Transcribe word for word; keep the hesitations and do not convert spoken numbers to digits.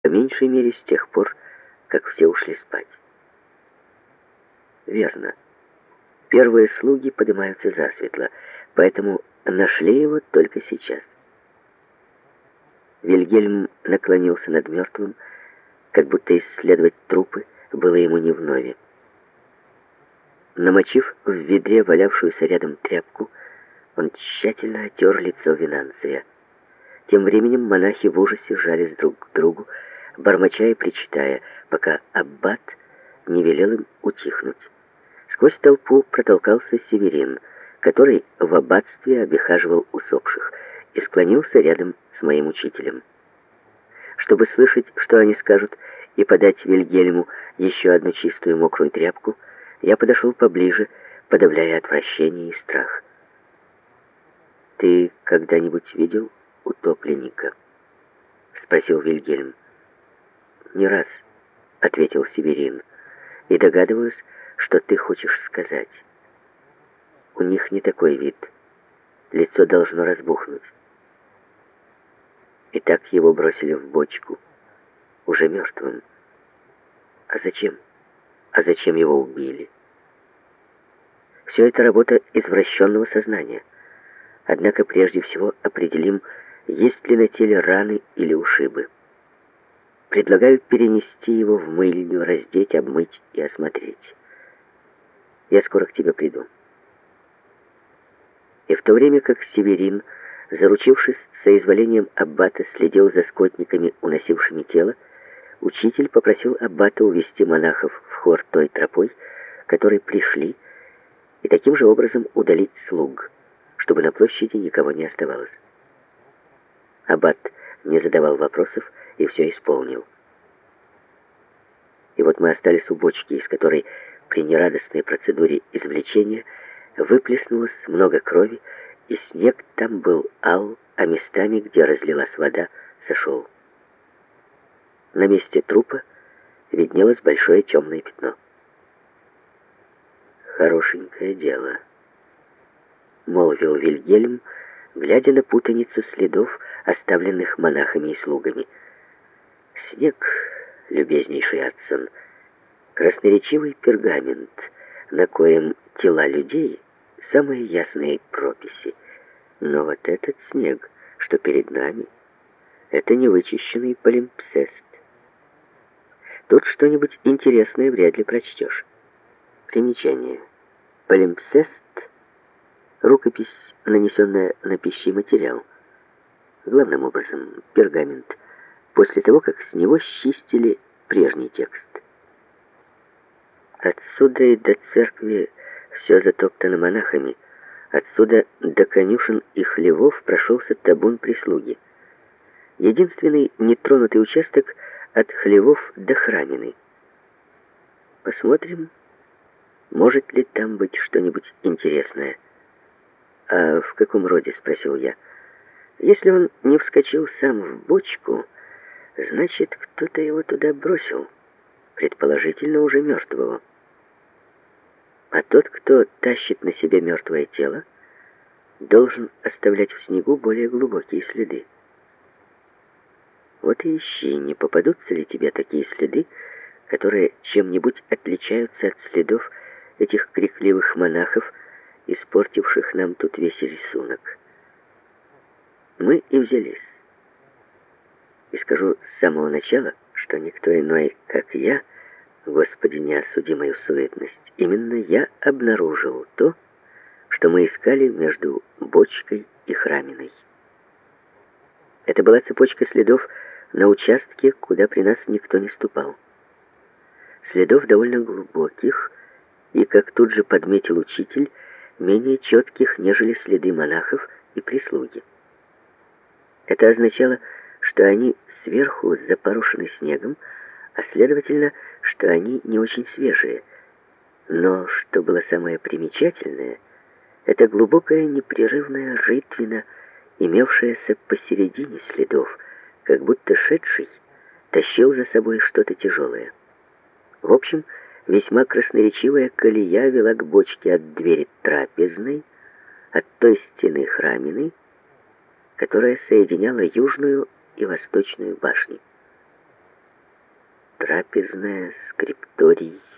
по меньшей мере с тех пор, как все ушли спать. Верно. Первые слуги поднимаются засветло, поэтому нашли его только сейчас. Вильгельм наклонился над мертвым, как будто исследовать трупы было ему не вновь. Намочив в ведре валявшуюся рядом тряпку, он тщательно отер лицо Венанция. Тем временем монахи в ужасе жались друг к другу, бормоча и причитая, пока аббат не велел им утихнуть. Сквозь толпу протолкался Северин, который в аббатстве обихаживал усопших, и склонился рядом с моим учителем. Чтобы слышать, что они скажут, и подать Вильгельму еще одну чистую мокрую тряпку, я подошел поближе, подавляя отвращение и страх. «Ты когда-нибудь видел утопленника?» — спросил Вильгельм. «Не раз», — ответил Северин, — «и догадываюсь, что ты хочешь сказать. У них не такой вид. Лицо должно разбухнуть». И так его бросили в бочку, уже мертвым. А зачем? А зачем его убили? Все это работа извращенного сознания. Однако прежде всего определим, есть ли на теле раны или ушибы. Предлагаю перенести его в мыльню, раздеть, обмыть и осмотреть. Я скоро к тебе приду. И в то время как Северин, заручившись соизволением аббата, следил за скотниками, уносившими тело, учитель попросил аббата увести монахов в хор той тропой, которой пришли, и таким же образом удалить слуг, чтобы на площади никого не оставалось. Аббат не задавал вопросов и все исполнил. И вот мы остались у бочки, из которой при нерадостной процедуре извлечения выплеснулось много крови, и снег там был ал, а местами, где разлилась вода, сошел. На месте трупа виднелось большое темное пятно. «Хорошенькое дело», — молвил Вильгельм, глядя на путаницу следов, оставленных монахами и слугами. «Снег, любезнейший Адсон, красноречивый пергамент, на коем тела людей — самые ясные прописи. Но вот этот снег, что перед нами, это невычищенный полимпсест. Тут что-нибудь интересное вряд ли прочтешь. Примечание. Полимпсест — рукопись, нанесенная на пищий материал. Главным образом, пергамент, после того, как с него счистили прежний текст. Отсюда и до церкви все затоптано монахами. Отсюда до конюшен и хлевов прошелся табун прислуги. Единственный нетронутый участок от хлевов до храмины. Посмотрим, может ли там быть что-нибудь интересное. «А в каком роде?» — спросил я. «Если он не вскочил сам в бочку, значит, кто-то его туда бросил, предположительно уже мертвого. А тот, кто тащит на себе мертвое тело, должен оставлять в снегу более глубокие следы. Вот и ищи, не попадутся ли тебе такие следы, которые чем-нибудь отличаются от следов этих крикливых монахов, испортивших нам тут весь рисунок». Мы и взялись. И скажу с самого начала, что никто иной, как я, Господи, не осуди мою суетность, именно я обнаружил то, что мы искали между бочкой и храминой. Это была цепочка следов на участке, куда при нас никто не ступал. Следов довольно глубоких и, как тут же подметил учитель, менее четких, нежели следы монахов и прислуги. Это означало, что они сверху запорошены снегом, а следовательно, что они не очень свежие. Но, что было самое примечательное, это глубокая непрерывная рытвина, имевшаяся посередине следов, как будто шедший тащил за собой что-то тяжелое. В общем, весьма красноречивая колея вела к бочке от двери трапезной, от той стены храмины, которая соединяла южную и восточную башни. трапезная, скрипторий,